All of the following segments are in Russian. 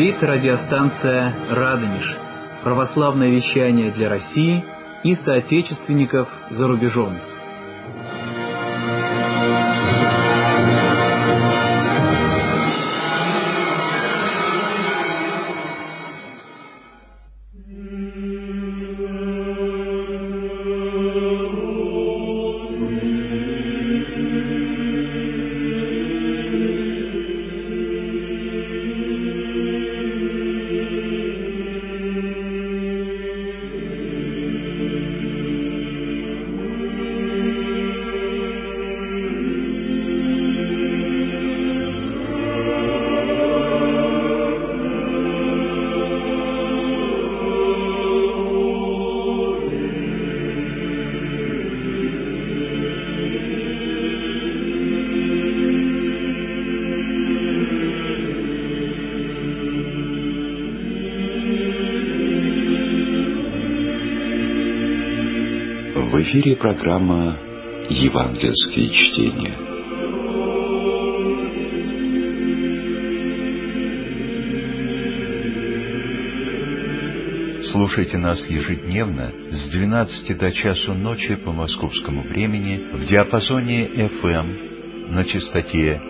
Говорит радиостанция «Радонеж». Православное вещание для России и соотечественников за рубежом. В эфире программа «Евангельские чтения». Слушайте нас ежедневно с 12 до часу ночи по московскому времени в диапазоне FM на частоте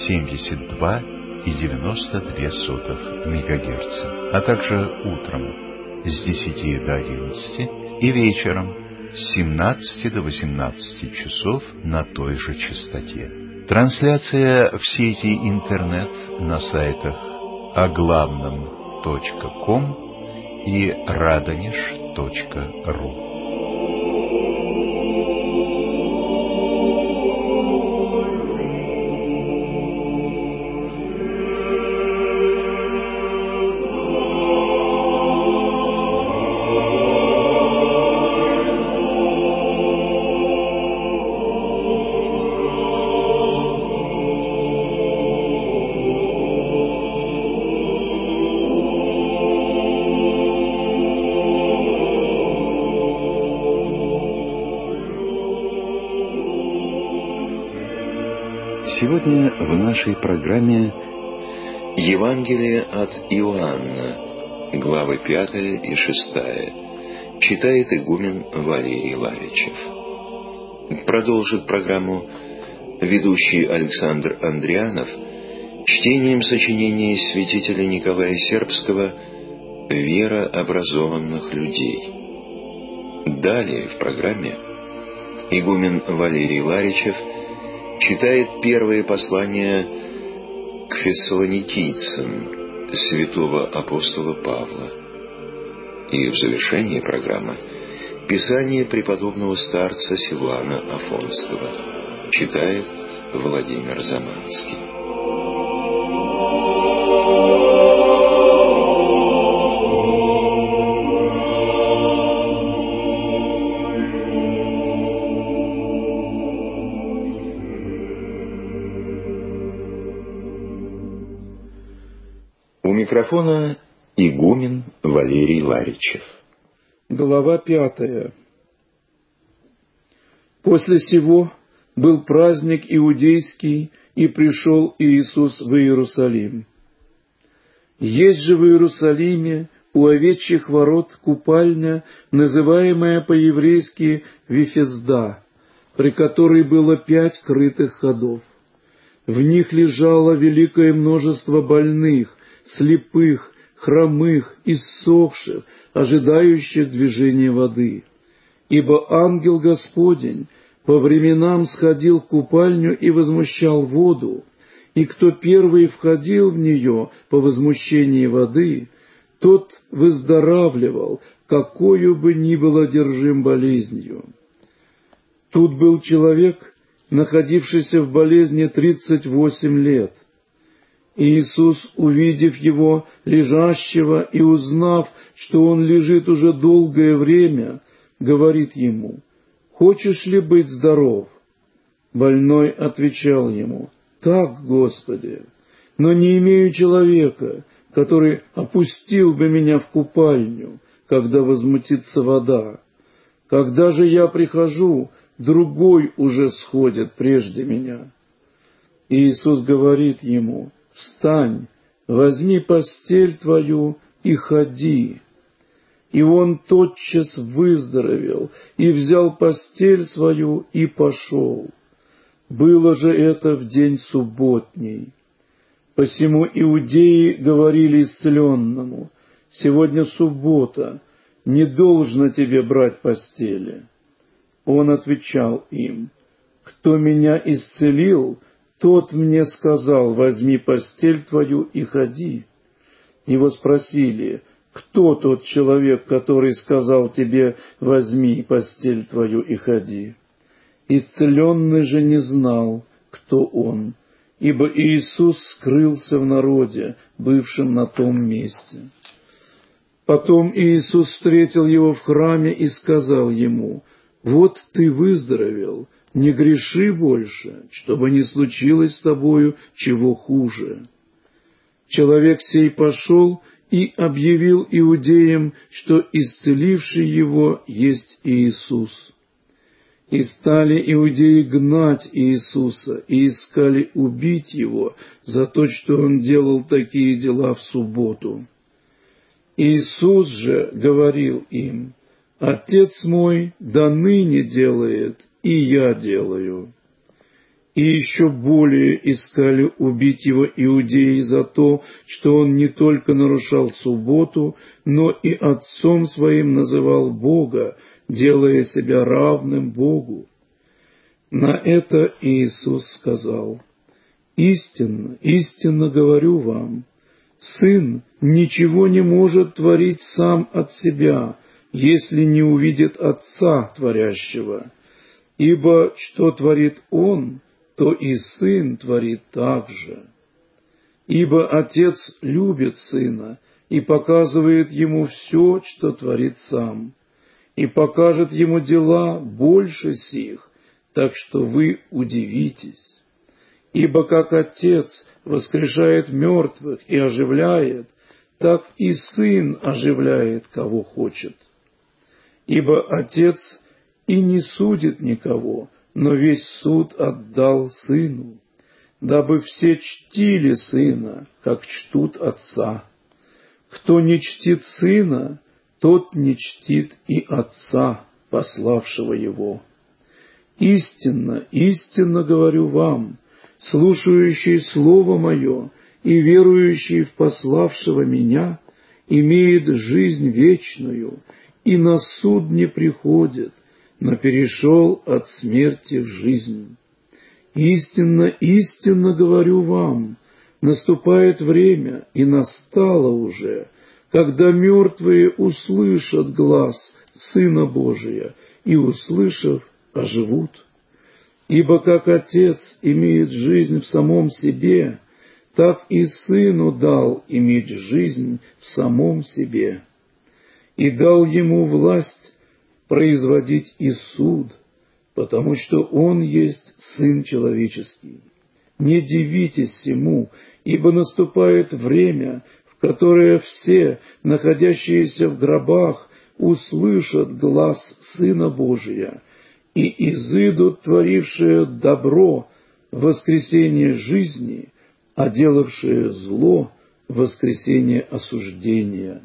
72,92 МГц, а также утром с 10 до 11 и вечером с 17 до 18 часов на той же частоте. Трансляция в сети интернет на сайтах оглавном.ком и radonеж.ру. Сегодня в нашей программе Евангелие от Иоанна, главы 5 и 6, читает игумен Валерий Ларичев. Продолжит программу ведущий Александр Андрианов чтением сочинений святителя Николая Сербского «Вера образованных людей». Далее в программе игумен Валерий Ларичев читает первое послание к фессалоникийцам святого апостола Павла. И в завершении программы Писание преподобного старца Силуана Афонского читает Владимир Заманский. У микрофона игумен Валерий Ларичев. Глава 5. После сего был праздник иудейский, и пришел Иисус в Иерусалим. Есть же в Иерусалиме у овечьих ворот купальня, называемая по-еврейски Вифезда, при которой было 5 крытых ходов. В них лежало великое множество больных, слепых, хромых, иссохших, ожидающих движения воды. Ибо ангел Господень по временам сходил в купальню и возмущал воду, и кто первый входил в нее по возмущении воды, тот выздоравливал, какою бы ни был одержим болезнью. Тут был человек, находившийся в болезни 38 лет. Иисус, увидев его лежащего и узнав, что он лежит уже долгое время, говорит ему: «Хочешь ли быть здоров?» Больной отвечал ему: «Так, Господи, но не имею человека, который опустил бы меня в купальню, когда возмутится вода. Когда же я прихожу, другой уже сходит прежде меня». Иисус говорит ему: «Встань, возьми постель твою и ходи. И он тотчас выздоровел, и взял постель свою и пошел. Было же это в день субботний. Посему иудеи говорили исцеленному: сегодня суббота, не должно тебе брать постели. Он отвечал им: кто меня исцелил, тот мне сказал: возьми постель твою и ходи. Его спросили: кто тот человек, который сказал тебе: возьми постель твою и ходи? Исцеленный же не знал, кто он, ибо Иисус скрылся в народе, бывшем на том месте. Потом Иисус встретил его в храме и сказал ему: вот ты выздоровел, не греши больше, чтобы не случилось с тобою чего хуже. Человек сей пошел и объявил иудеям, что исцеливший его есть Иисус. И стали иудеи гнать Иисуса и искали убить его за то, что он делал такие дела в субботу. Иисус же говорил им: Отец мой до ныне делает, и я делаю. И еще более искали убить его иудеи за то, что он не только нарушал субботу, но и отцом своим называл Бога, делая себя равным Богу. На это Иисус сказал: истинно, истинно говорю вам, Сын ничего не может творить сам от себя, если не увидит Отца творящего. Ибо что творит Он, то и Сын творит так же. Ибо Отец любит Сына и показывает Ему все, что творит Сам, и покажет Ему дела больше сих, так что вы удивитесь. Ибо как Отец воскрешает мертвых и оживляет, так и Сын оживляет, кого хочет. Ибо Отец и не судит никого, но весь суд отдал Сыну, дабы все чтили Сына, как чтут Отца. Кто не чтит Сына, тот не чтит и Отца, пославшего Его. Истинно, истинно говорю вам, слушающий Слово Мое и верующий в пославшего Меня имеет жизнь вечную, и на суд не приходит, но перешел от смерти в жизнь. Истинно, истинно говорю вам, наступает время, и настало уже, когда мертвые услышат глас Сына Божия, и, услышав, оживут. Ибо как Отец имеет жизнь в самом себе, так и Сыну дал иметь жизнь в самом себе, и дал Ему власть производить и суд, потому что Он есть Сын Человеческий. Не дивитесь сему, ибо наступает время, в которое все, находящиеся в гробах, услышат глас Сына Божия, и изыдут творившие добро в воскресение жизни, а делавшие зло в воскресение осуждения.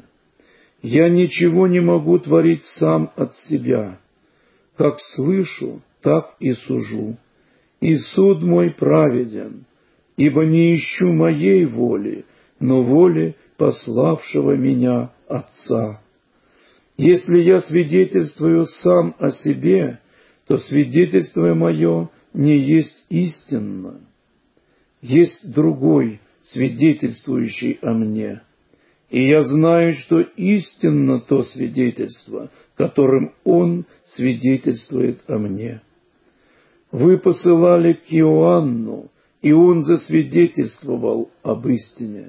Я ничего не могу творить сам от себя. Как слышу, так и сужу. И суд мой праведен, ибо не ищу моей воли, но воли пославшего меня Отца. Если я свидетельствую сам о себе, то свидетельство мое не есть истинно. Есть другой, свидетельствующий о мне. И я знаю, что истинно то свидетельство, которым Он свидетельствует о мне. Вы посылали к Иоанну, и он засвидетельствовал об истине.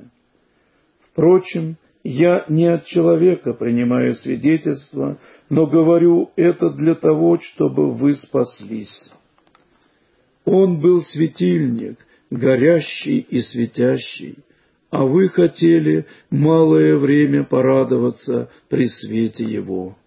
Впрочем, я не от человека принимаю свидетельство, но говорю это для того, чтобы вы спаслись. Он был светильник, горящий и светящий, а вы хотели малое время порадоваться при свете его.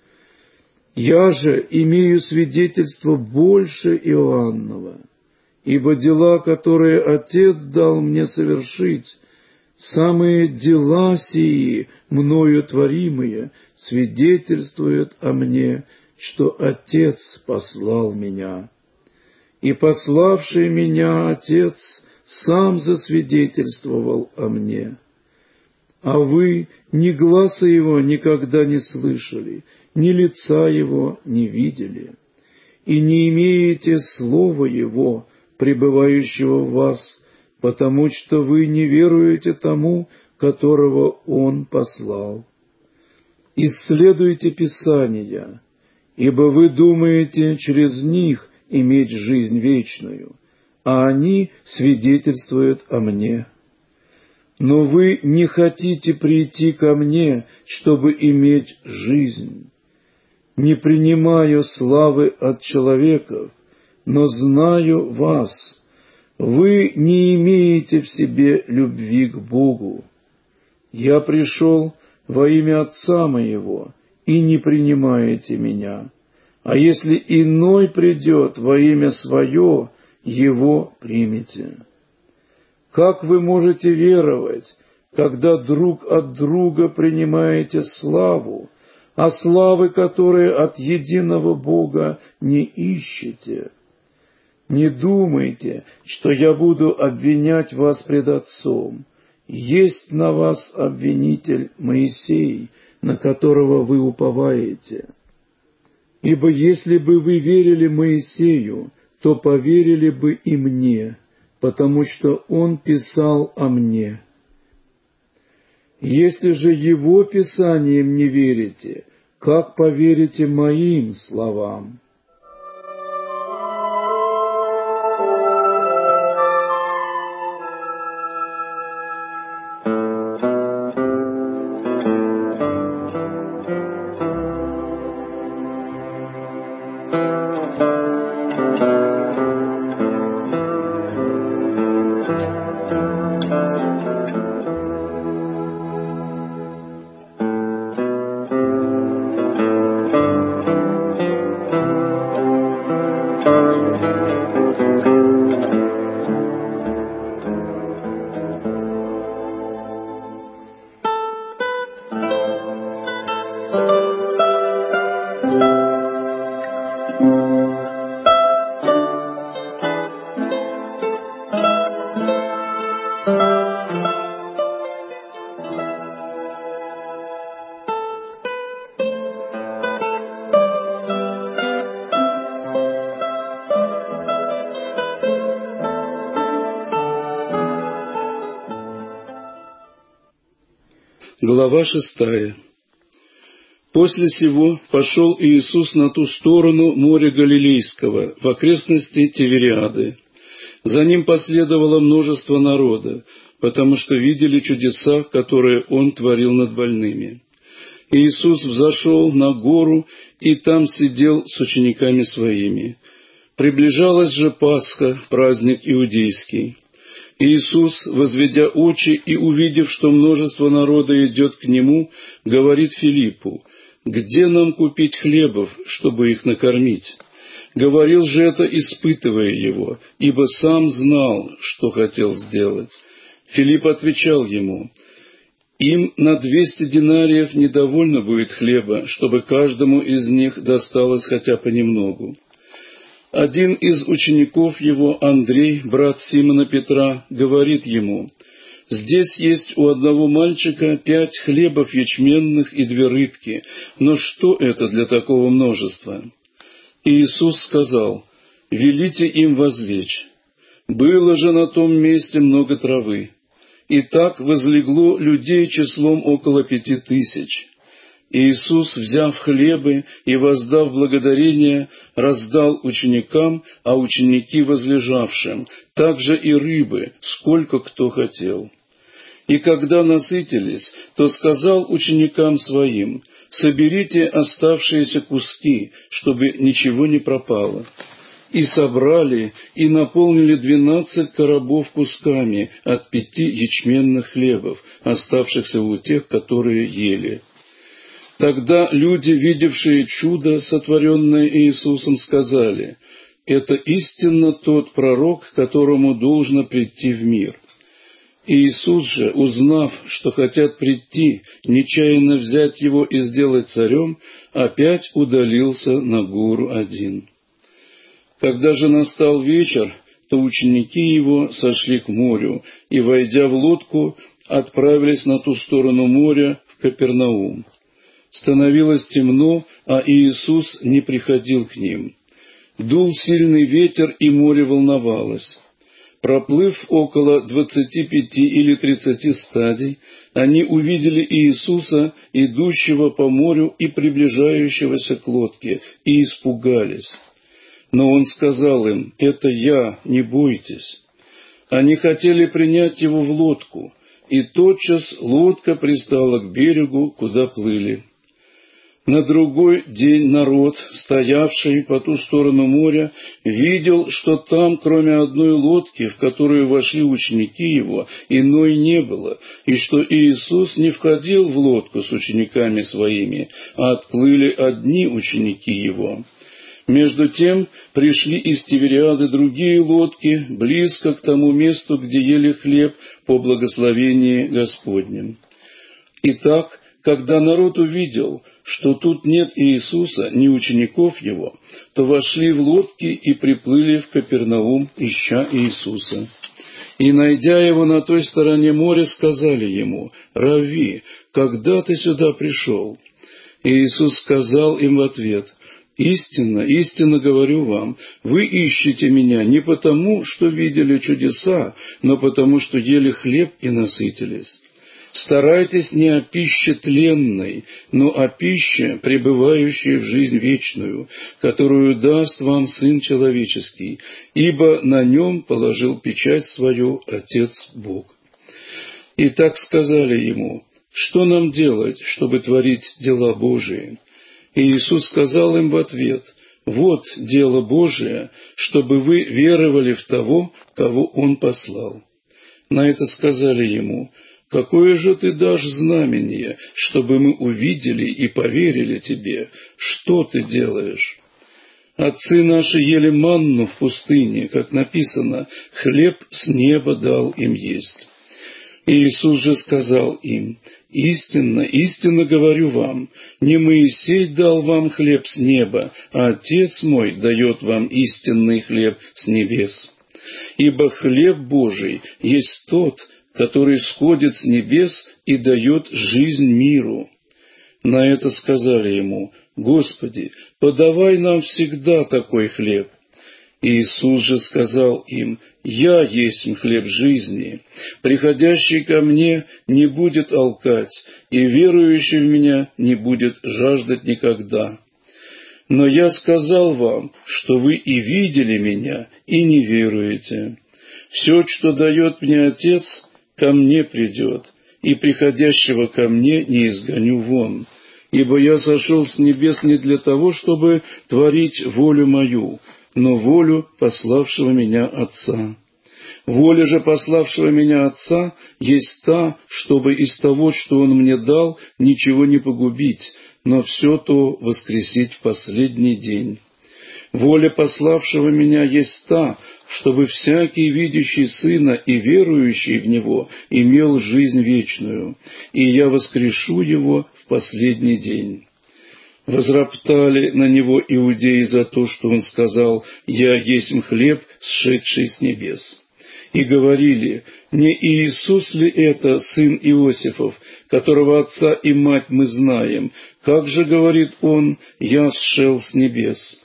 Я же имею свидетельство больше Иоаннова, ибо дела, которые Отец дал мне совершить, Самые дела сии, мною творимые, свидетельствуют о мне, что Отец послал меня. И пославший меня Отец сам засвидетельствовал о мне. А вы ни гласа Его никогда не слышали, ни лица Его не видели, и не имеете Слова Его, пребывающего в вас, потому что вы не веруете тому, которого Он послал. Исследуйте Писания, ибо вы думаете через них иметь жизнь вечную, а они свидетельствуют о мне. Но вы не хотите прийти ко мне, чтобы иметь жизнь. Не принимаю славы от человеков, но знаю вас. Вы не имеете в себе любви к Богу. Я пришел во имя Отца моего, и не принимаете меня. А если иной придет во имя свое, его примете. Как вы можете веровать, когда друг от друга принимаете славу, а славы, которые от единого Бога, не ищете? Не думайте, что я буду обвинять вас пред Отцом. Есть на вас обвинитель Моисей, на которого вы уповаете. Ибо если бы вы верили Моисею, то поверили бы и мне, потому что он писал о мне. Если же его писаниям не верите, как поверите моим словам? Глава 6. После сего пошел Иисус на ту сторону моря Галилейского, в окрестности Тивериады. За ним последовало множество народа, потому что видели чудеса, которые Он творил над больными. Иисус взошел на гору и там сидел с учениками Своими. Приближалась же Пасха, праздник иудейский. Иисус, возведя очи и увидев, что множество народа идет к Нему, говорит Филиппу: «Где нам купить хлебов, чтобы их накормить?» Говорил же это, испытывая Его, ибо сам знал, что хотел сделать. Филипп отвечал Ему: «Им на 200 динариев недовольно будет хлеба, чтобы каждому из них досталось хотя понемногу». Один из учеников Его, Андрей, брат Симона Петра, говорит Ему: «Здесь есть у одного мальчика 5 хлебов ячменных и 2 рыбки, но что это для такого множества?» И Иисус сказал: «Велите им возлечь». Было же на том месте много травы. И так возлегло людей числом около 5000. Иисус, взяв хлебы и воздав благодарение, раздал ученикам, а ученики возлежавшим, также и рыбы, сколько кто хотел. И когда насытились, то сказал ученикам Своим: «Соберите оставшиеся куски, чтобы ничего не пропало». И собрали, и наполнили 12 коробов кусками от 5 ячменных хлебов, оставшихся у тех, которые ели. Тогда люди, видевшие чудо, сотворенное Иисусом, сказали: «Это истинно тот пророк, которому должно прийти в мир». Иисус же, узнав, что хотят прийти, нечаянно взять его и сделать царем, опять удалился на гору один. Когда же настал вечер, то ученики его сошли к морю и, войдя в лодку, отправились на ту сторону моря в Капернаум. Становилось темно, а Иисус не приходил к ним. Дул сильный ветер, и море волновалось. Проплыв около 25 или 30 стадий, они увидели Иисуса, идущего по морю и приближающегося к лодке, и испугались. Но Он сказал им: «Это Я, не бойтесь». Они хотели принять Его в лодку, и тотчас лодка пристала к берегу, куда плыли. На другой день народ, стоявший по ту сторону моря, видел, что там, кроме одной лодки, в которую вошли ученики Его, иной не было, и что Иисус не входил в лодку с учениками Своими, а отплыли одни ученики Его. Между тем пришли из Тивериады другие лодки, близко к тому месту, где ели хлеб по благословении Господнем. Итак, когда народ увидел, что тут нет Иисуса, ни учеников Его, то вошли в лодки и приплыли в Капернаум, ища Иисуса. И, найдя Его на той стороне моря, сказали Ему: «Равви, когда Ты сюда пришел?» И Иисус сказал им в ответ: «Истинно, истинно говорю вам, вы ищете Меня не потому, что видели чудеса, но потому, что ели хлеб и насытились. Старайтесь не о пище тленной, но о пище, пребывающей в жизнь вечную, которую даст вам Сын Человеческий, ибо на Нем положил печать свою Отец Бог». И так сказали Ему: «Что нам делать, чтобы творить дела Божии?» И Иисус сказал им в ответ: «Вот дело Божие, чтобы вы веровали в того, кого Он послал». На это сказали Ему: «Какое же Ты дашь знамение, чтобы мы увидели и поверили Тебе? Что Ты делаешь? Отцы наши ели манну в пустыне, как написано: хлеб с неба дал им есть». Иисус же сказал им: «Истинно, истинно говорю вам, не Моисей дал вам хлеб с неба, а Отец мой дает вам истинный хлеб с небес. Ибо хлеб Божий есть тот, который сходит с небес и дает жизнь миру». На это сказали Ему: «Господи, подавай нам всегда такой хлеб». Иисус же сказал им: «Я есть хлеб жизни. Приходящий ко мне не будет алкать, и верующий в Меня не будет жаждать никогда. Но я сказал вам, что вы и видели Меня, и не веруете. Все, что дает мне Отец, ко мне придет, и приходящего ко мне не изгоню вон. Ибо я сошел с небес не для того, чтобы творить волю мою, но волю пославшего меня Отца. Воля же пославшего меня Отца есть та, чтобы из того, что Он мне дал, ничего не погубить, но все то воскресить в последний день. Воля пославшего меня есть та, чтобы всякий, видящий Сына и верующий в Него, имел жизнь вечную, и я воскрешу его в последний день». Возроптали на Него иудеи за то, что Он сказал: «Я есть хлеб, сшедший с небес». И говорили: «Не Иисус ли это, сын Иосифов, которого отца и мать мы знаем? Как же, говорит Он, я сшел с небес?»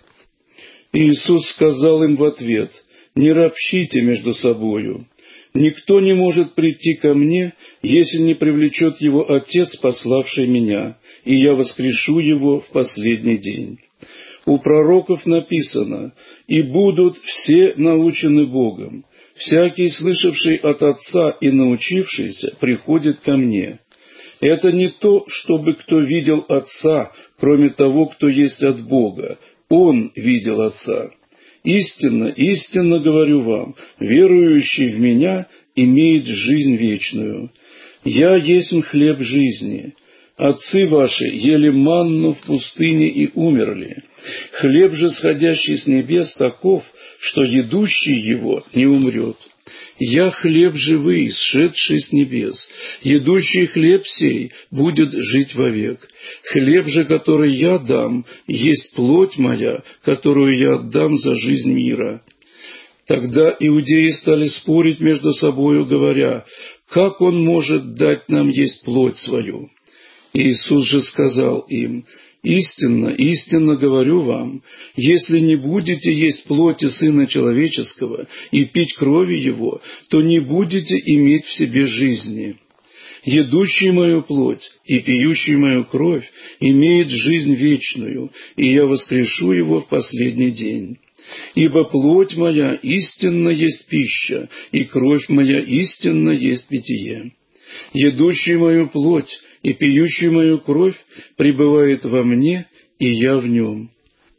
Иисус сказал им в ответ: «Не ропщите между собою. Никто не может прийти ко мне, если не привлечет его Отец, пославший меня, и я воскрешу его в последний день. У пророков написано: и будут все научены Богом. Всякий, слышавший от Отца и научившийся, приходит ко мне. Это не то, чтобы кто видел Отца, кроме того, кто есть от Бога. Он видел Отца. Истинно, истинно говорю вам, верующий в Меня имеет жизнь вечную. Я есть хлеб жизни. Отцы ваши ели манну в пустыне и умерли. Хлеб же, сходящий с небес, таков, что едущий его не умрет. «Я хлеб живый, сшедший с небес. Едущий хлеб сей будет жить вовек. Хлеб же, который я дам, есть плоть моя, которую я отдам за жизнь мира». Тогда иудеи стали спорить между собою, говоря: «Как он может дать нам есть плоть свою?» Иисус же сказал им: «Истинно, истинно говорю вам, если не будете есть плоти Сына Человеческого и пить крови Его, то не будете иметь в себе жизни. Едущий мою плоть и пьющий мою кровь имеет жизнь вечную, и я воскрешу его в последний день. Ибо плоть моя истинно есть пища, и кровь моя истинно есть питье. Едущий мою плоть и пьющий мою кровь пребывает во мне, и я в нем.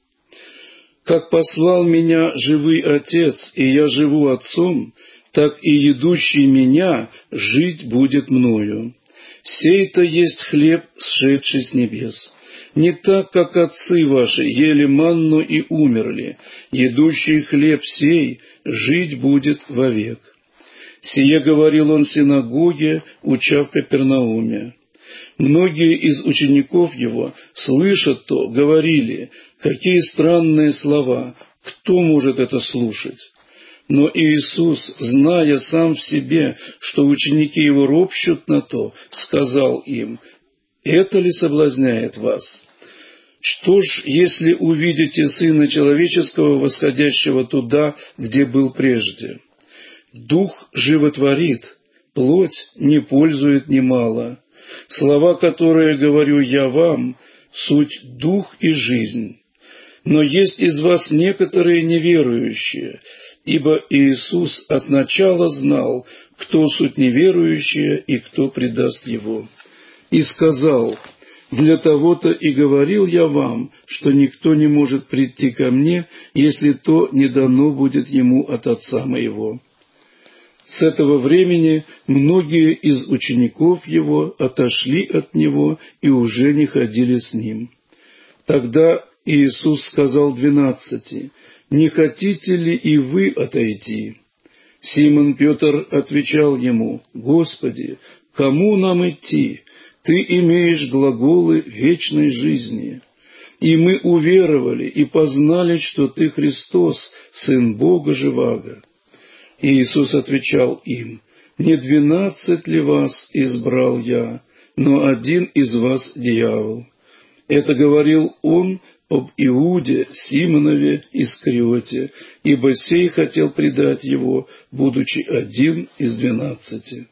Как послал меня живый Отец, и я живу Отцом, так и едущий меня жить будет мною. Сей-то есть хлеб, сшедший с небес. Не так, как отцы ваши ели манну и умерли. Едущий хлеб сей жить будет вовек». Сие говорил он в синагоге, уча в Капернауме. Многие из учеников его, слыша то, говорили: «Какие странные слова! Кто может это слушать?» Но Иисус, зная сам в себе, что ученики его ропщут на то, сказал им: «Это ли соблазняет вас? Что ж, если увидите Сына Человеческого, восходящего туда, где был прежде? Дух животворит, плоть не пользует немало. Слова, которые говорю я вам, суть дух и жизнь. Но есть из вас некоторые неверующие, ибо Иисус от начала знал, кто суть неверующие и кто предаст Его. И сказал: для того-то и говорил я вам, что никто не может прийти ко мне, если то не дано будет ему от Отца моего». С этого времени многие из учеников его отошли от него и уже не ходили с ним. Тогда Иисус сказал 12: «Не хотите ли и вы отойти?» Симон Петр отвечал ему: «Господи, кому нам идти? Ты имеешь глаголы вечной жизни. И мы уверовали и познали, что Ты Христос, Сын Бога Живаго». И Иисус отвечал им: «Не 12 ли вас избрал я, но один из вас дьявол». Это говорил он об Иуде, Симонове Искариоте, ибо сей хотел предать его, будучи один из 12.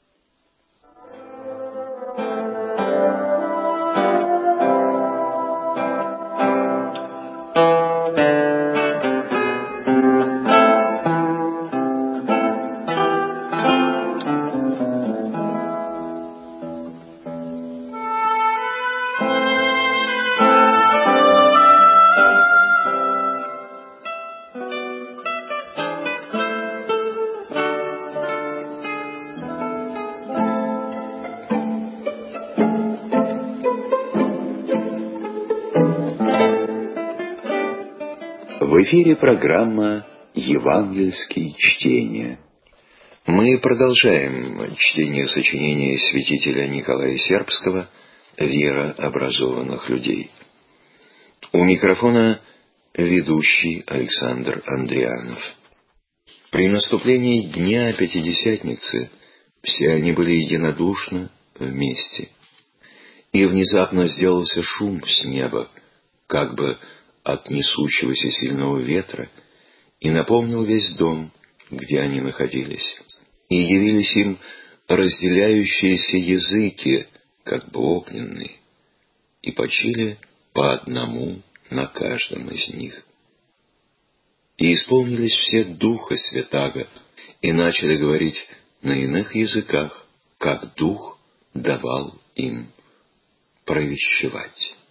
В эфире программа «Евангельские чтения». Мы продолжаем чтение сочинения святителя Николая Сербского «Вера образованных людей». У микрофона ведущий Александр Андрианов. При наступлении Дня Пятидесятницы все они были единодушно вместе. И внезапно сделался шум с неба, как бы от несущегося сильного ветра, и наполнил весь дом, где они находились. И явились им разделяющиеся языки, как бы огненные, и почили по одному на каждом из них. И исполнились все Духа Святаго, и начали говорить на иных языках, как Дух давал им провещевать.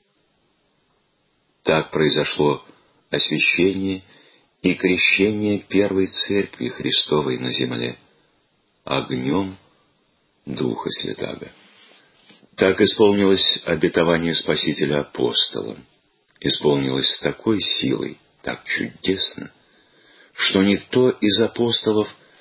Так произошло освящение и крещение первой Церкви Христовой на земле огнем Духа Святаго. Так исполнилось обетование Спасителя апостолам, исполнилось с такой силой, так чудесно, что никто из апостолов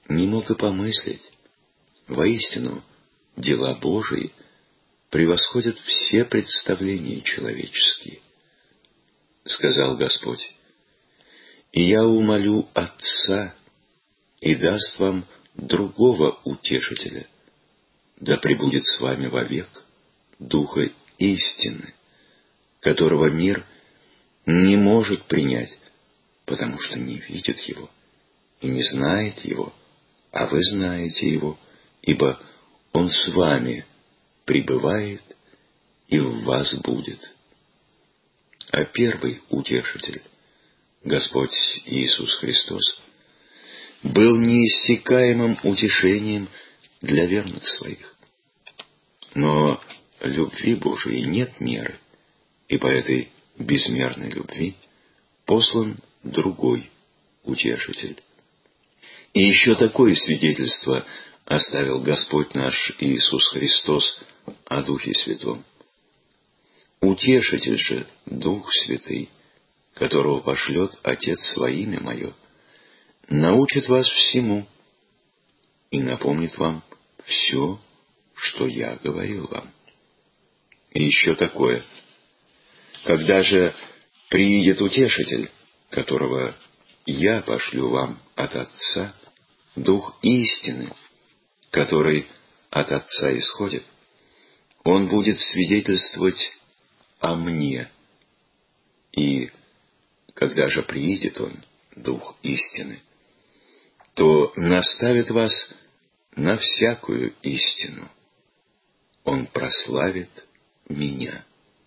не мог и помыслить. Воистину, дела Божии превосходят все представления человеческие. Сказал Господь: «И я умолю Отца, и даст вам другого утешителя, да пребудет с вами вовек Духа истины, которого мир не может принять, потому что не видит его и не знает его, а вы знаете его, ибо он с вами пребывает и в вас будет». А первый утешитель, Господь Иисус Христос, был неиссякаемым утешением для верных своих. Но любви Божией нет меры, и по этой безмерной любви послан другой утешитель. И еще такое свидетельство оставил Господь наш Иисус Христос о Духе Святом. Утешитель же, Дух Святый, которого пошлет Отец во имя Мое, научит вас всему и напомнит вам все, что Я говорил вам. И еще такое: когда же приидет Утешитель, которого Я пошлю вам от Отца, Дух истины, который от Отца исходит, Он будет свидетельствовать о Мне. И когда же приидет Он, Дух истины, то наставит вас на всякую истину. Он прославит Меня.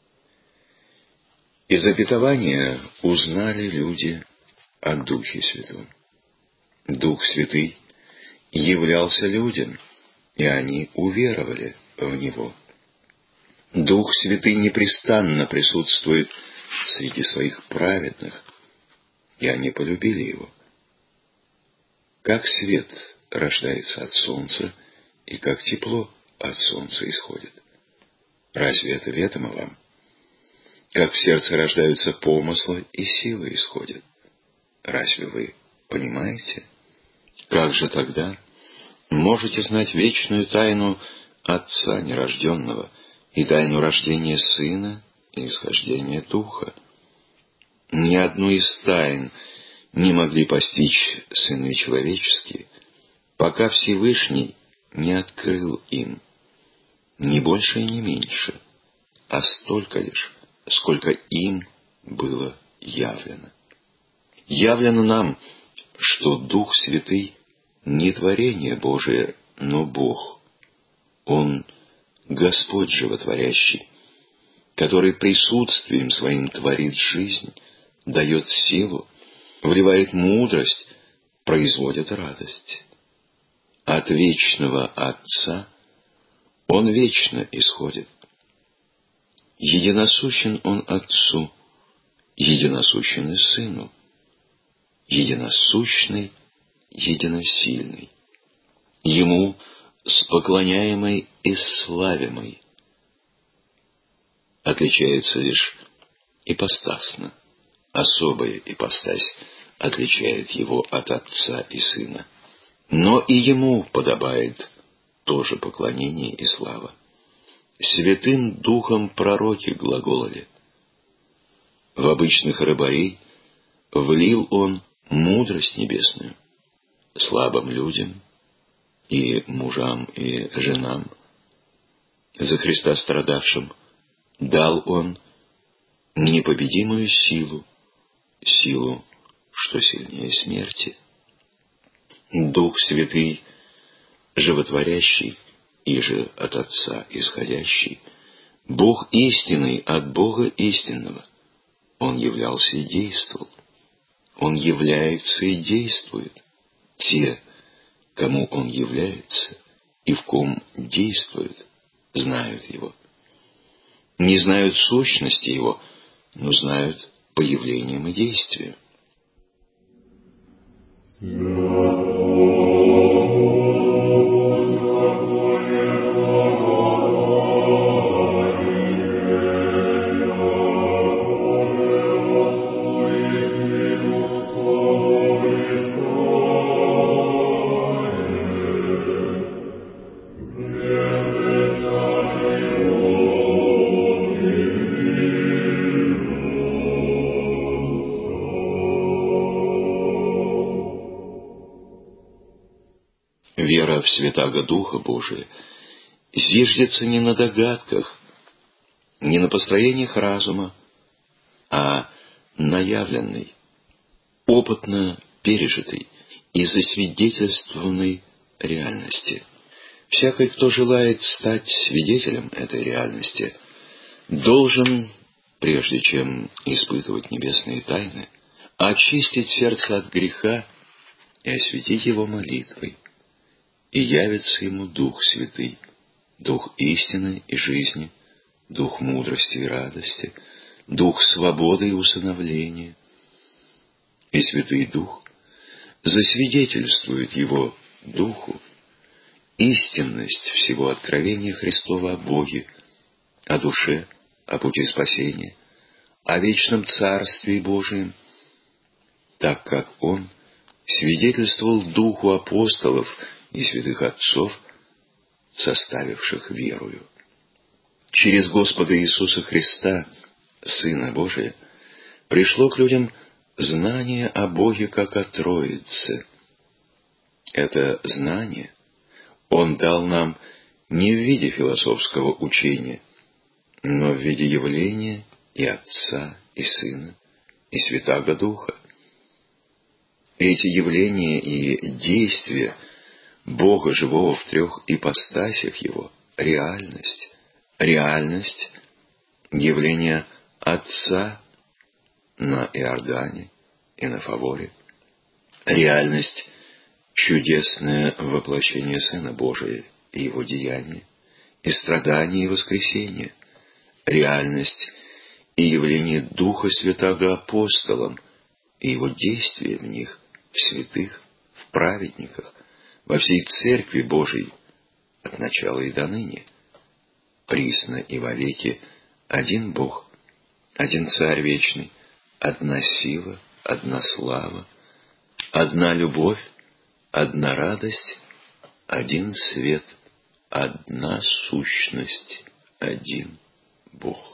Из обетования узнали люди о Духе Святом. Дух Святый являлся людям, и они уверовали в Него. Дух Святый непрестанно присутствует среди своих праведных, и они полюбили Его. Как свет рождается от солнца, и как тепло от солнца исходит. Разве это ведомо вам? Как в сердце рождаются помыслы, и силы исходят. Разве вы понимаете? Как же тогда можете знать вечную тайну Отца нерожденного и тайну рождения Сына и исхождения Духа? Ни одну из тайн не могли постичь сыны человеческие, пока Всевышний не открыл им, ни больше и не меньше, а столько лишь, сколько им было явлено. Явлено нам, что Дух Святый не творение Божие, но Бог. Он Господь животворящий, который присутствием Своим творит жизнь, дает силу, вливает мудрость, производит радость. От вечного Отца Он вечно исходит. Единосущен Он Отцу, единосущен и Сыну, единосущный, единосильный. Ему споклоняемый и славимый. Отличается лишь ипостасно. Особая ипостась отличает Его от Отца и Сына. Но и Ему подобает тоже поклонение и слава. Святым Духом пророки глаголали. В обычных рабарей влил Он мудрость небесную. Слабым людям и мужам и женам, за Христа страдавшим, дал Он непобедимую силу, силу, что сильнее смерти. Дух Святый, животворящий, и же от Отца исходящий, Бог истинный от Бога истинного, Он являлся и действовал. Он является и действует. Те, кому Он является и в ком действует, знают Его. Не знают сущности Его, но знают по явлениям и действиям. вера в святаго Духа Божия зиждется не на догадках, не на построениях разума, а на явленной, опытно пережитой и засвидетельствованной реальности. Всякий, кто желает стать свидетелем этой реальности, должен, прежде чем испытывать небесные тайны, очистить сердце от греха и осветить его молитвой, и явится ему Дух Святый, Дух истины и жизни, Дух мудрости и радости, Дух свободы и усыновления. И Святый Дух засвидетельствует его Духу истинность всего откровения Христова о Боге, о душе, о пути спасения, о вечном Царстве Божием, так как Он свидетельствовал Духу апостолов и святых отцов, составивших верою. Через Господа Иисуса Христа, Сына Божия, пришло к людям знание о Боге как о Троице. Это знание Он дал нам не в виде философского учения, но в виде явления и Отца, и Сына, и Святаго Духа. Эти явления и действия Бога живого в трех ипостасях Его — реальность, явления Отца на Иордане и на Фаворе, реальность — чудесное воплощение Сына Божия и Его деяния, и страдания и воскресения, реальность и явление Духа Святаго апостолам и Его действия в них, в святых, в праведниках, во всей Церкви Божией, от начала и до ныне. Присно и вовеки один Бог, один Царь вечный, одна сила, одна слава, одна любовь, одна радость, один свет, одна сущность, один Бог.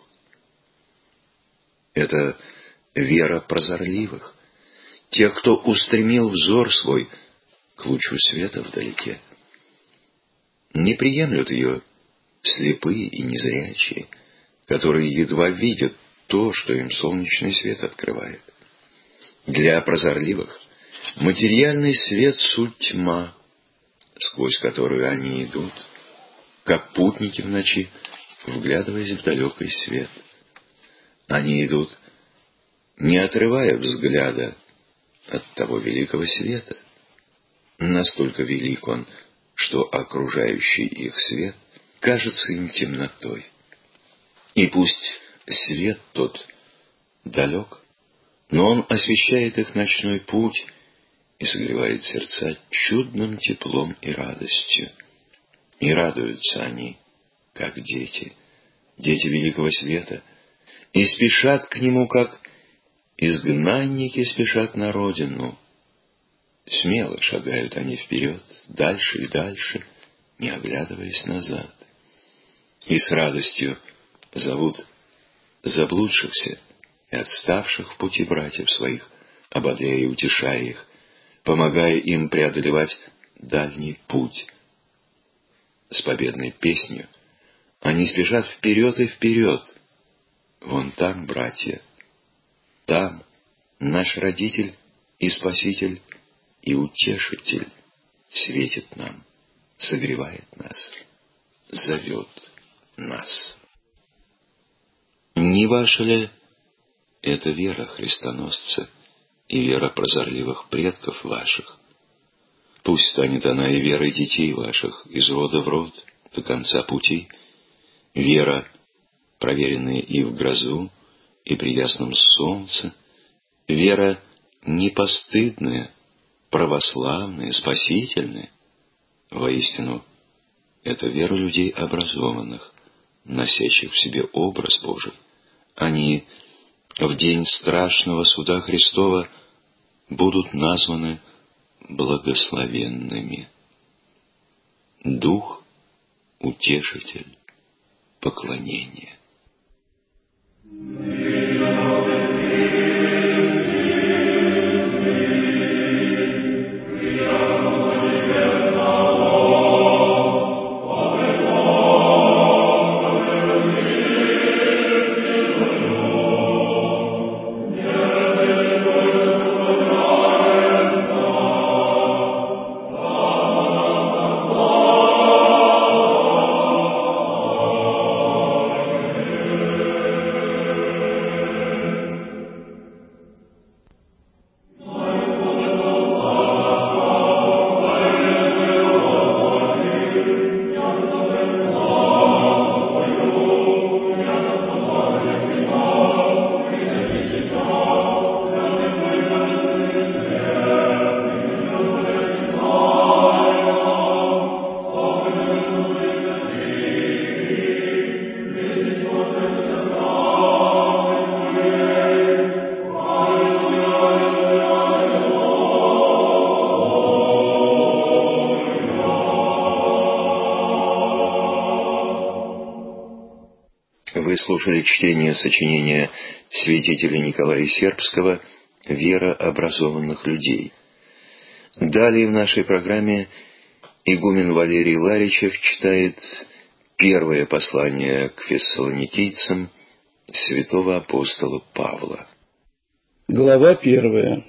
Это вера прозорливых, тех, кто устремил взор свой к лучу света вдалеке. Не приемлют ее слепые и незрячие, которые едва видят то, что им солнечный свет открывает. Для прозорливых материальный свет — суть тьма, сквозь которую они идут, как путники в ночи, вглядываясь в далекий свет. Они идут, не отрывая взгляда от того великого света. Настолько велик он, что окружающий их свет кажется им темнотой. И пусть свет тот далек, но он освещает их ночной путь и согревает сердца чудным теплом и радостью. И радуются они, как дети великого света, и спешат к нему, как изгнанники спешат на родину. Смело шагают они вперед, дальше и дальше, не оглядываясь назад. И с радостью зовут заблудшихся и отставших в пути братьев своих, ободряя и утешая их, помогая им преодолевать дальний путь. С победной песнью они спешат вперед и вперед. Вон там, братья, там наш Родитель и Спаситель и Утешитель светит нам, согревает нас, зовет нас. Не ваша ли это вера христоносца и вера прозорливых предков ваших? Пусть станет она и верой детей ваших из рода в род до конца пути, вера, проверенная и в грозу, и при ясном солнце, вера непостыдная, православная, спасительная. Воистину, это вера людей образованных, носящих в себе образ Божий. Они в день страшного суда Христова будут названы благословенными. Дух — утешитель, поклонение. слушали чтение сочинения святителя Николая Сербского «Вера образованных людей». Далее в нашей программе игумен Валерий Ларичев читает первое послание к фессалоникийцам святого апостола Павла. Глава 1.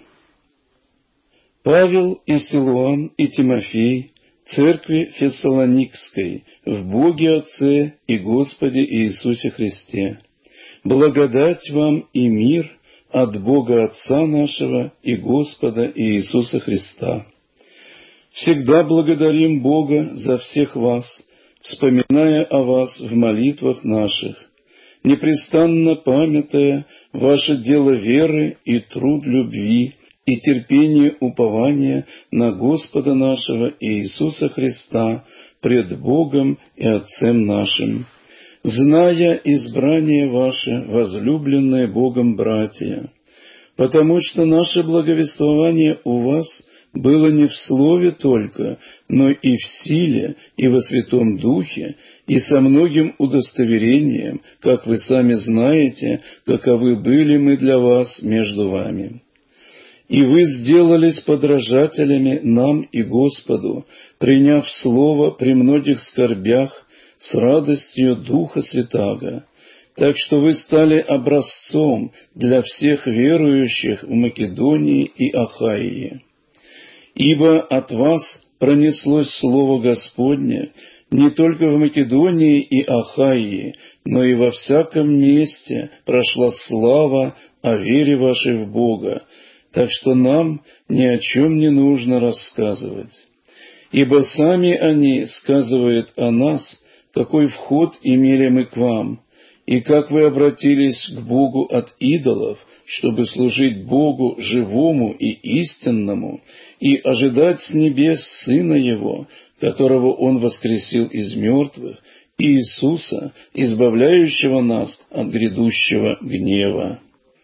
Павел и Силуан и Тимофей, церкви Фессалоникской, в Боге Отце и Господе Иисусе Христе. Благодать вам и мир от Бога Отца нашего и Господа Иисуса Христа. Всегда благодарим Бога за всех вас, вспоминая о вас в молитвах наших, непрестанно памятая ваше дело веры и труд любви, и терпение упования на Господа нашего Иисуса Христа пред Богом и Отцем нашим, зная избрание ваше, возлюбленные Богом братья, потому что наше благовествование у вас было не в слове только, но и в силе, и во Святом Духе, и со многим удостоверением, как вы сами знаете, каковы были мы для вас между вами. И вы сделались подражателями нам и Господу, приняв слово при многих скорбях с радостью Духа Святаго, так что вы стали образцом для всех верующих в Македонии и Ахайе. Ибо от вас пронеслось слово Господне не только в Македонии и Ахайе, но и во всяком месте прошла слава о вере вашей в Бога, так что нам ни о чем не нужно рассказывать. Ибо сами они сказывают о нас, какой вход имели мы к вам, и как вы обратились к Богу от идолов, чтобы служить Богу живому и истинному, и ожидать с небес Сына Его, которого Он воскресил из мертвых, Иисуса, избавляющего нас от грядущего гнева.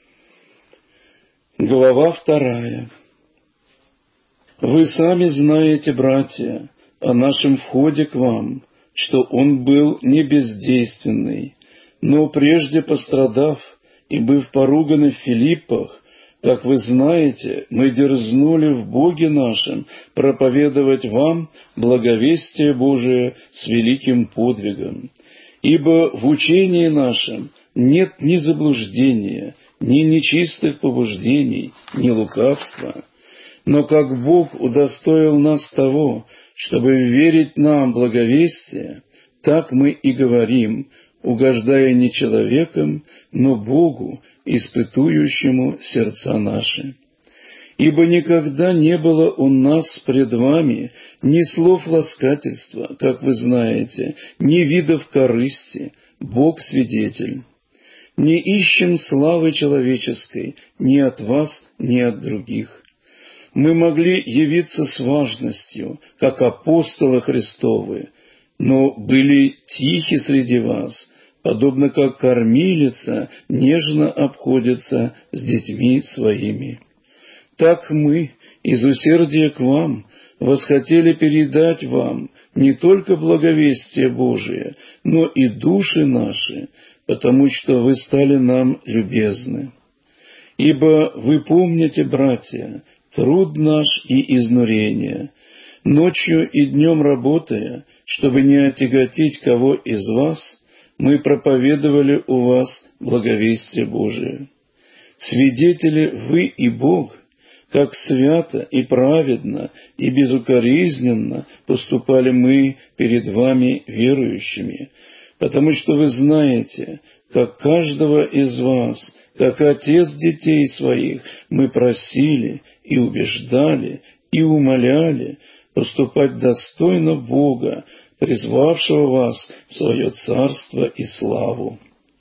Глава 2. Вы сами знаете, братья, о нашем входе к вам, что он был не бездейственный, но прежде пострадав и быв поруганы в Филиппах, как вы знаете, мы дерзнули в Боге нашем проповедовать вам благовестие Божие с великим подвигом. Ибо в учении нашем нет ни заблуждения, ни нечистых побуждений, ни лукавства. Но как Бог удостоил нас того, чтобы верить нам благовестие, так мы и говорим, угождая не человеком, но Богу, испытующему сердца наши. Ибо никогда не было у нас пред вами ни слов ласкательства, как вы знаете, ни видов корысти, Бог свидетель. Не ищем славы человеческой ни от вас, ни от других. Мы могли явиться с важностью, как апостолы Христовы, но были тихи среди вас, подобно как кормилица нежно обходится с детьми своими. Так мы, из усердия к вам, восхотели передать вам не только благовестие Божие, но и души наши, потому что вы стали нам любезны. Ибо вы помните, братья, труд наш и изнурение, ночью и днем работая, чтобы не отяготить кого из вас, мы проповедовали у вас благовестие Божие. Свидетели вы и Бог, как свято и праведно и безукоризненно поступали мы перед вами верующими, потому что вы знаете, как каждого из вас, как отец детей своих, мы просили и убеждали и умоляли поступать достойно Бога, призвавшего вас в свое царство и славу.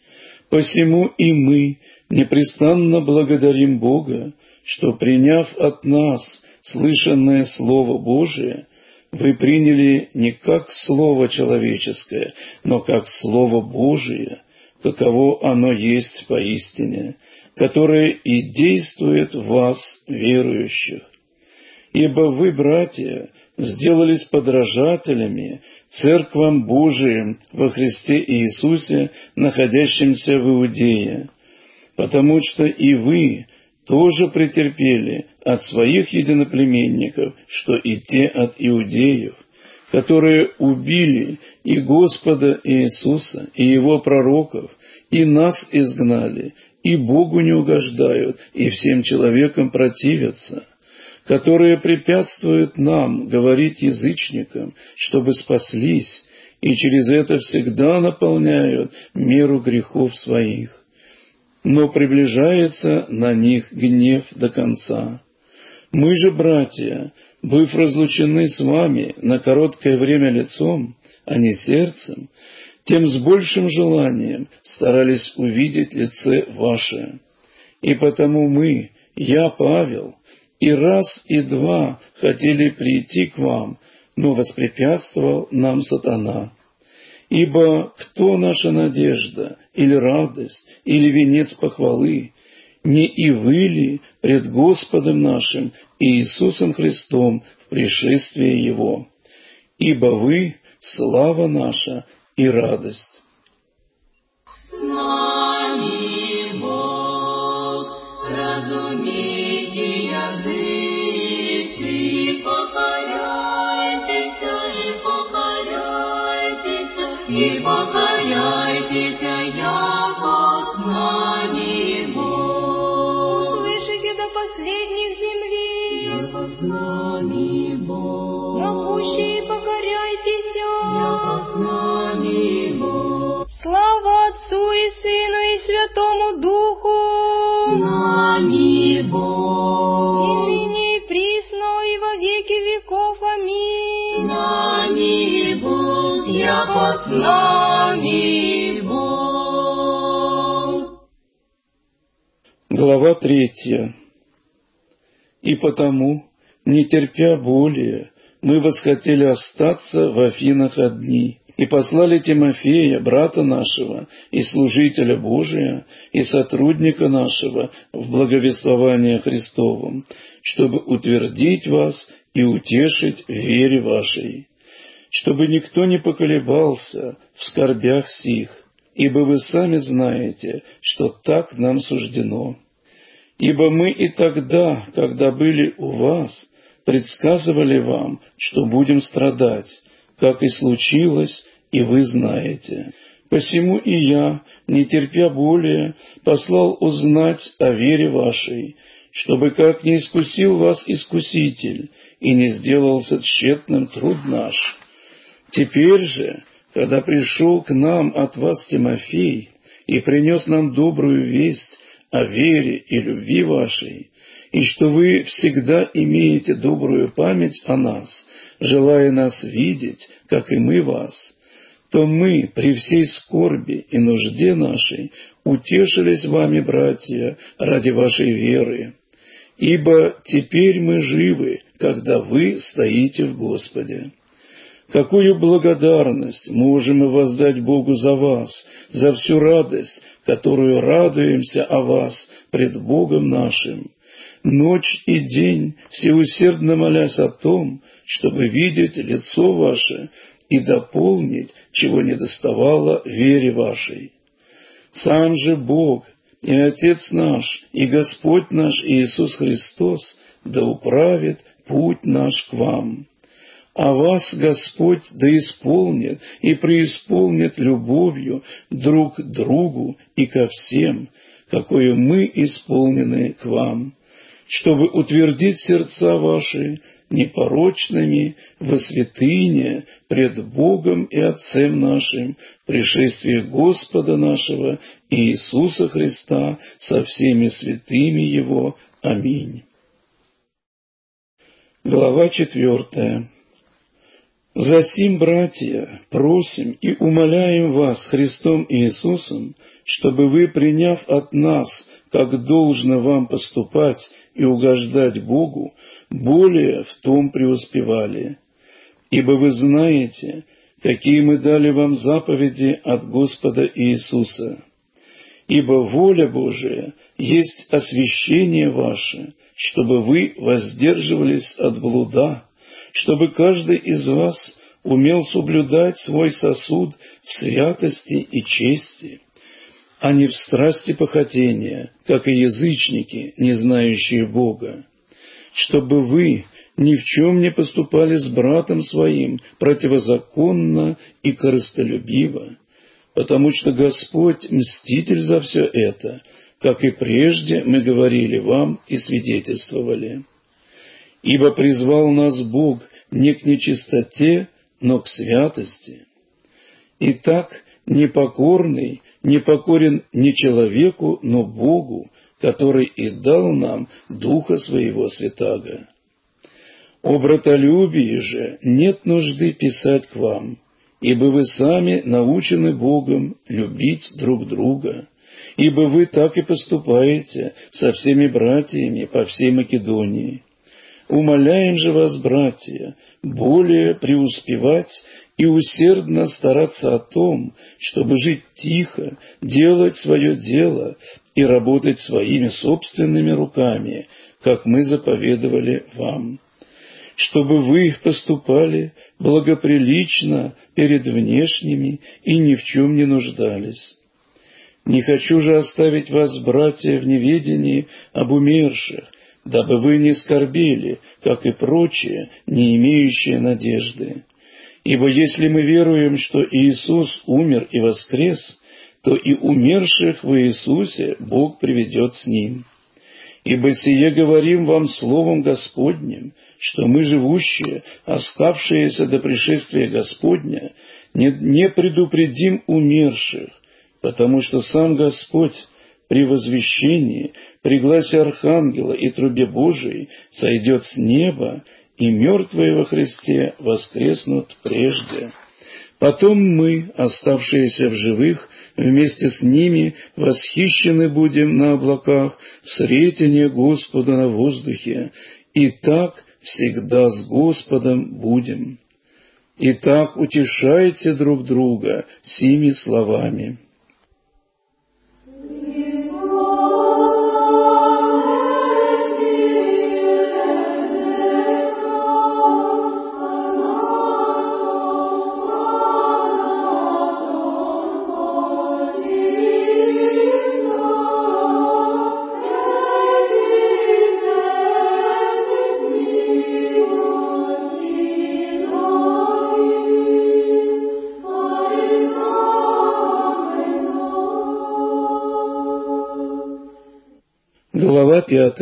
Посему и мы непрестанно благодарим Бога, что, приняв от нас слышанное Слово Божие, вы приняли не как слово человеческое, но как Слово Божие, каково оно есть поистине, которое и действует в вас, верующих. Ибо вы, братья, сделались подражателями церквам Божиим во Христе Иисусе, находящимся в Иудее, потому что и вы тоже претерпели от своих единоплеменников, что и те от иудеев, которые убили и Господа Иисуса, и Его пророков, и нас изгнали, и Богу не угождают, и всем человекам противятся, которые препятствуют нам говорить язычникам, чтобы спаслись, и через это всегда наполняют меру грехов своих. Но приближается на них гнев до конца. Мы же, братья, быв разлучены с вами на короткое время лицом, а не сердцем, тем с большим желанием старались увидеть лице ваше. И потому мы, я, Павел, и раз, и два хотели прийти к вам, но воспрепятствовал нам сатана. Ибо кто наша надежда, или радость, или венец похвалы, не и вы ли пред Господом нашим Иисусом Христом в пришествии Его? Ибо вы — слава наша и радость. С нами Бог, разумейте языки, покоряйтесь, и покоряйтесь, яко с нами Бог. Услышите до последних земли, Яко с нами Бог. могущие покоряйтесь, Яко с нами Бог. слава Отцу и Сыну и Святому Духу, С нами и Бог. ныне и присно и во веки веков. Аминь. С нами Бог, яко с нами Бог. Глава 3. И потому, не терпя более, мы восхотели остаться в Афинах одни, и послали Тимофея, брата нашего, и служителя Божия, и сотрудника нашего в благовествовании Христовом, чтобы утвердить вас и утешить в вере вашей, чтобы никто не поколебался в скорбях сих, ибо вы сами знаете, что так нам суждено. Ибо мы и тогда, когда были у вас, предсказывали вам, что будем страдать, как и случилось, и вы знаете. Посему и я, не терпя более, послал узнать о вере вашей, чтобы как не искусил вас искуситель, и не сделался тщетным труд наш. Теперь же, когда пришел к нам от вас Тимофей и принес нам добрую весть о вере и любви вашей, и что вы всегда имеете добрую память о нас, желая нас видеть, как и мы вас, то мы при всей скорби и нужде нашей утешились вами, братья, ради вашей веры. Ибо теперь мы живы, когда вы стоите в Господе. Какую благодарность можем мы воздать Богу за вас, за всю радость, которую радуемся о вас пред Богом нашим, ночь и день всеусердно молясь о том, чтобы видеть лицо ваше и дополнить, чего недоставало вере вашей. Сам же Бог и Отец наш, и Господь наш Иисус Христос да управит путь наш к вам. А вас Господь да исполнит и преисполнит любовью друг к другу и ко всем, какою мы исполнены к вам, чтобы утвердить сердца ваши непорочными во святыне пред Богом и Отцем нашим в пришествии Господа нашего Иисуса Христа со всеми святыми Его. Аминь. Глава 4. Засим, братья, просим и умоляем вас Христом Иисусом, чтобы вы, приняв от нас, как должно вам поступать и угождать Богу, более в том преуспевали. Ибо вы знаете, какие мы дали вам заповеди от Господа Иисуса. ибо воля Божия есть освящение ваше, чтобы вы воздерживались от блуда, чтобы каждый из вас умел соблюдать свой сосуд в святости и чести, а не в страсти похотения, как и язычники, не знающие Бога, чтобы вы ни в чем не поступали с братом своим противозаконно и корыстолюбиво, потому что Господь мститель за все это, как и прежде мы говорили вам и свидетельствовали. Ибо призвал нас Бог не к нечистоте, но к святости. Итак, непокорный не покорен не человеку, но Богу, который и дал нам Духа Своего Святаго. О братолюбии же нет нужды писать к вам, ибо вы сами научены Богом любить друг друга, ибо вы так и поступаете со всеми братьями по всей Македонии. Умоляем же вас, братья, более преуспевать и усердно стараться о том, чтобы жить тихо, делать свое дело и работать своими собственными руками, как мы заповедовали вам, чтобы вы поступали благоприлично перед внешними и ни в чем не нуждались. Не хочу же оставить вас, братья, в неведении об умерших, дабы вы не скорбели, как и прочие, не имеющие надежды. Ибо если мы веруем, что Иисус умер и воскрес, то и умерших в Иисусе Бог приведет с Ним. Ибо сие говорим вам словом Господним, что мы, живущие, оставшиеся до пришествия Господня, не предупредим умерших, потому что сам Господь при возвещении, при гласе Архангела и трубе Божией сойдет с неба, и мертвые во Христе воскреснут прежде. Потом мы, оставшиеся в живых, вместе с ними восхищены будем на облаках в сретении Господа на воздухе, и так всегда с Господом будем. Итак, утешайте друг друга сими словами. Глава 5.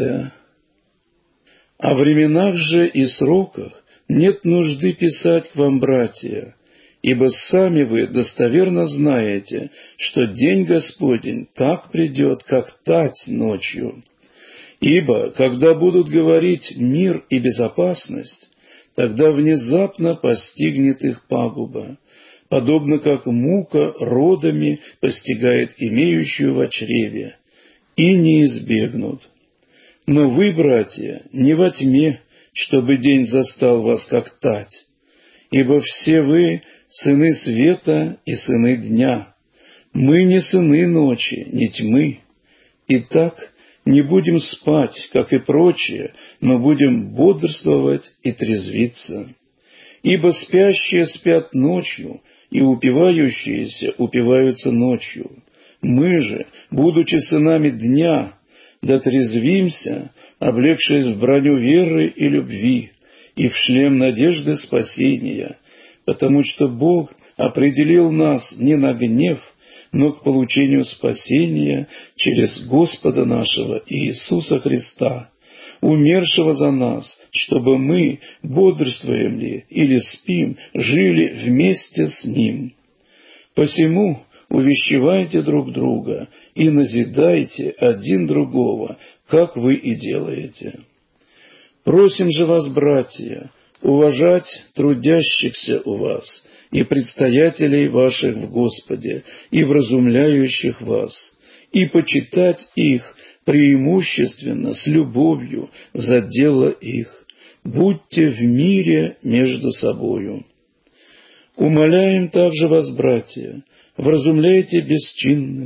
О временах же и сроках нет нужды писать к вам, братья, ибо сами вы достоверно знаете, что день Господень так придет, как тать ночью. Ибо, когда будут говорить мир и безопасность, тогда внезапно постигнет их пагуба, подобно как мука родами постигает имеющую во чреве, и не избегнут. Но вы, братья, не во тьме, чтобы день застал вас как тать, ибо все вы сыны света и сыны дня. Мы не сыны ночи, не тьмы. Итак, не будем спать, как и прочие, но будем бодрствовать и трезвиться. Ибо спящие спят ночью, и упивающиеся упиваются ночью. Мы же, будучи сынами дня, дотрезвимся, облегшись в броню веры и любви, и в шлем надежды спасения, потому что Бог определил нас не на гнев, но к получению спасения через Господа нашего Иисуса Христа, умершего за нас, чтобы мы, бодрствуем ли или спим, жили вместе с Ним. Посему увещевайте друг друга и назидайте один другого, как вы и делаете. Просим же вас, братья, уважать трудящихся у вас и предстоятелей ваших в Господе, и вразумляющих вас, и почитать их преимущественно с любовью за дело их. Будьте в мире между собою. Умоляем также вас, братья, вразумляйте бесчинных,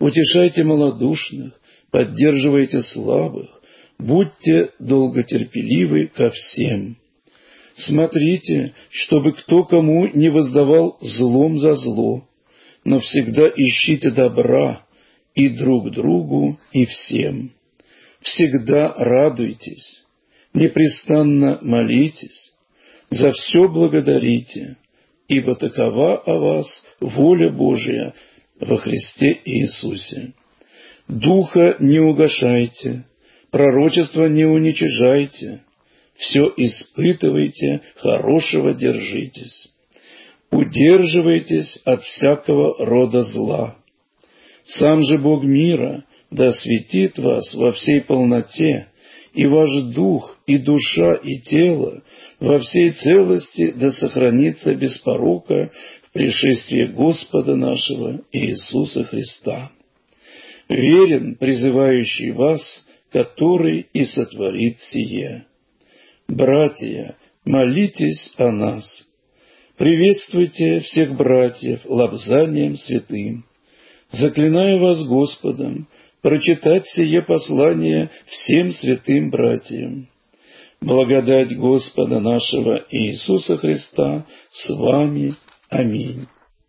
утешайте малодушных, поддерживайте слабых, будьте долготерпеливы ко всем. Смотрите, чтобы кто кому не воздавал злом за зло, но всегда ищите добра и друг другу, и всем. Всегда радуйтесь, непрестанно молитесь, за все благодарите, ибо такова о вас воля Божия во Христе Иисусе. Духа не угашайте, пророчества не уничижайте, все испытывайте, хорошего держитесь. Удерживайтесь от всякого рода зла. Сам же Бог мира да осветит вас во всей полноте, и ваш дух, и душа, и тело во всей целости да сохранится без порока в пришествии Господа нашего Иисуса Христа. Верен призывающий вас, который и сотворит сие. Братья, молитесь о нас. Приветствуйте всех братьев лобзанием святым. Заклинаю вас Господом прочитать сие послание всем святым братьям. Благодать Господа нашего Иисуса Христа с вами. Аминь.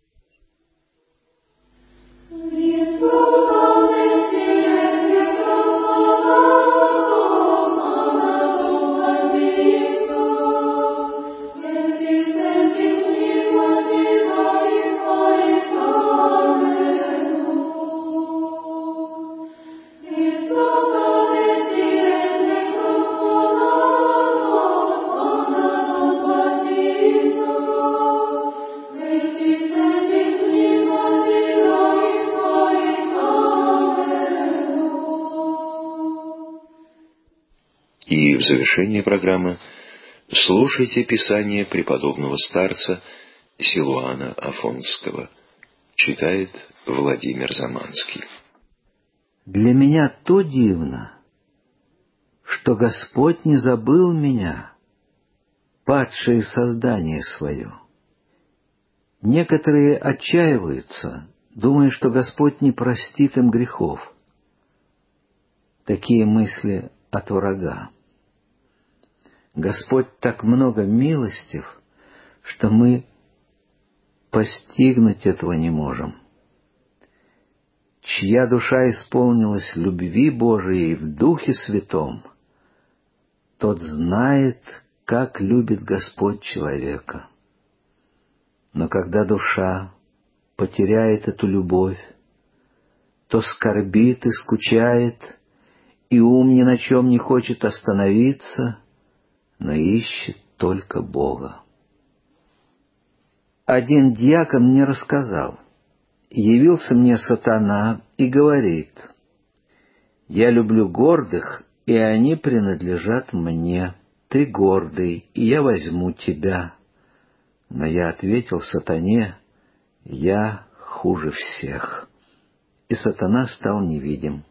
И в завершение программы слушайте Писание преподобного старца Силуана Афонского. Читает Владимир Заманский. Для меня то дивно, что Господь не забыл меня, падшее создание свое. Некоторые отчаиваются, думая, что Господь не простит им грехов. Такие мысли от врага. Господь так много милостив, что мы постигнуть этого не можем. Чья душа исполнилась любви Божией в Духе Святом, тот знает, как любит Господь человека. Но когда душа потеряет эту любовь, то скорбит и скучает, и ум ни на чем не хочет остановиться, но ищет только Бога. Один диакон мне рассказал, явился мне сатана и говорит: «Я люблю гордых, и они принадлежат мне. Ты гордый, и я возьму тебя». Но я ответил сатане: «Я хуже всех». И сатана стал невидим.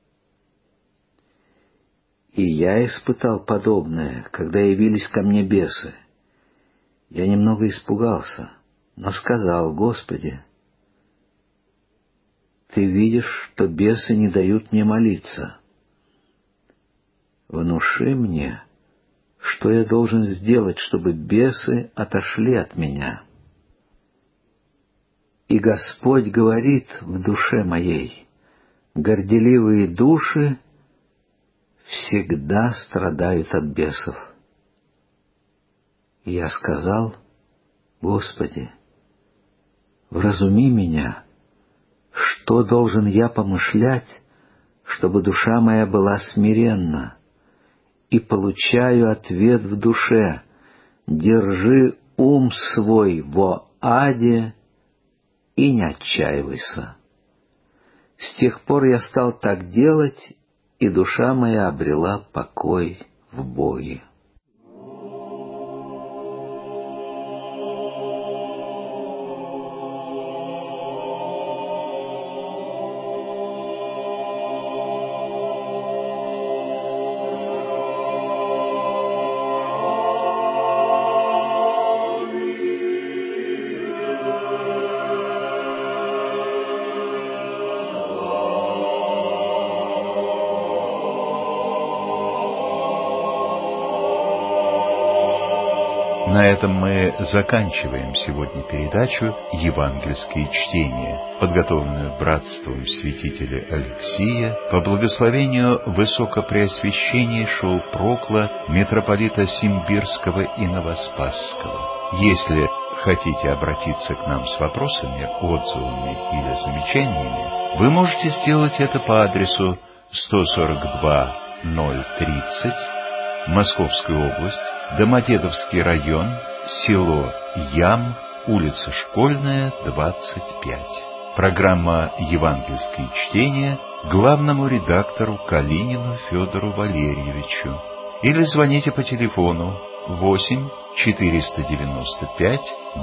И я испытал подобное, когда явились ко мне бесы. Я немного испугался, но сказал: «Господи, Ты видишь, что бесы не дают мне молиться. Внуши мне, что я должен сделать, чтобы бесы отошли от меня». И Господь говорит в душе моей: горделивые души всегда страдают от бесов. И я сказал: «Господи, вразуми меня, что должен я помышлять, чтобы душа моя была смиренна?» И получаю ответ в душе: держи ум свой во аде и не отчаивайся. С тех пор я стал так делать, и душа моя обрела покой в Боге. На этом мы заканчиваем сегодня передачу «Евангельские чтения», подготовленную братством святителя Алексия по благословению высокопреосвященнейшего прокла митрополита Симбирского и Новоспасского. Если хотите обратиться к нам с вопросами, отзывами или замечаниями, вы можете сделать это по адресу 142-030, Московская область, Домодедовский район, село Ям, улица Школьная, 25. Программа «Евангельские чтения» главному редактору Калинину Федору Валерьевичу. Или звоните по телефону 8 495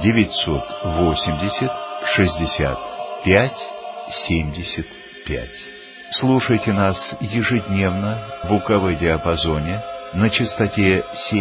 980 65 75. Слушайте нас ежедневно в УКВ-диапазоне на частоте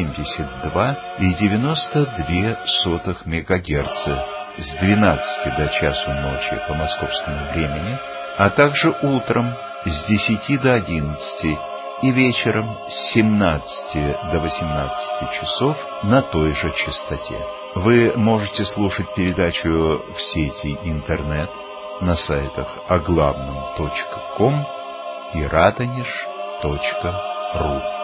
72,92 МГц с 12 до часу ночи по московскому времени, а также утром с 10 до 11 и вечером с 17 до 18 часов на той же частоте. Вы можете слушать передачу в сети интернет на сайтах оглавном.ком и радонеж.ру.